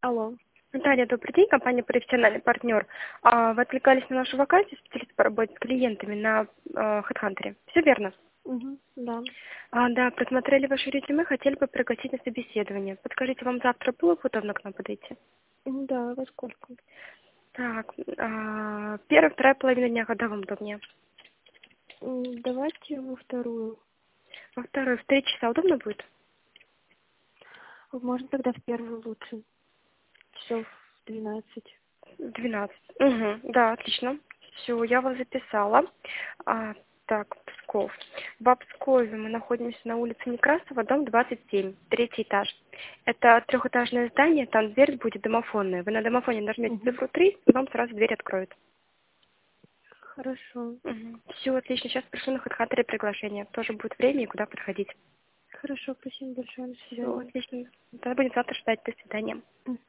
Алло. Наталья, добрый день, компания «Профессиональный партнер». Вы откликались на нашу вакансию специалист по работе с клиентами на HeadHunter. Все верно? Угу, да. Да, просмотрели ваше резюме, хотели бы пригласить на собеседование. Подскажите, вам завтра было бы удобно к нам подойти? Да, во сколько? Так, первая, вторая половина дня, когда вам удобнее? Давайте во вторую. Во вторую, в 3 часа удобно будет? Можно тогда в первую лучше. Часов в 12. 12. Угу, да, отлично. Все, я вас записала. Так, Псков. В Пскове мы находимся на улице Некрасова, дом 27, третий этаж. Это трехэтажное здание, там дверь будет домофонная. Вы на домофоне нажмете Угу. цифру 3, и вам сразу дверь откроют. Хорошо. Все, отлично. Сейчас пришлю на HeadHunter приглашение. Тоже будет время и куда подходить. Хорошо, спасибо большое. До Все, свидания. отлично. Тогда будем завтра ждать. До свидания.